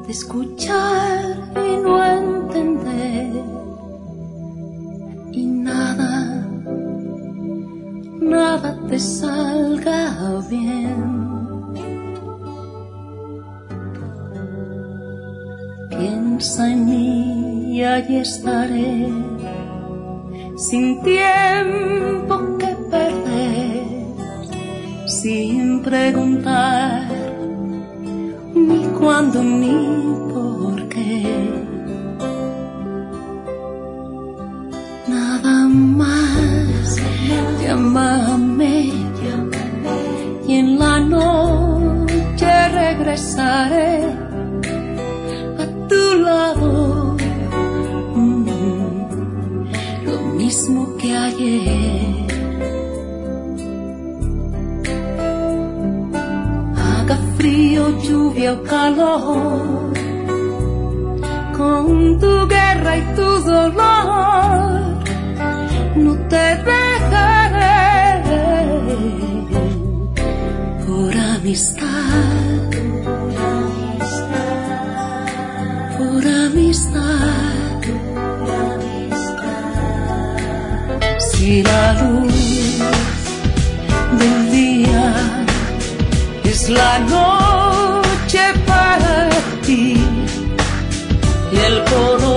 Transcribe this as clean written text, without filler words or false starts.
de escuchar y no entender, y nada te salga bien. Piensa en mí y allí estaré, sin tiempo que perder, sin preguntar ni cuándo ni por qué. Nada más, llámame y en la noche regresaré a tu lado, lo mismo que ayer. Haga frío, lluvia o calor, con tu guerra y tu dolor, no te dejaré. Por amistad, por amistad. Si la luz del día es la noche para ti y el color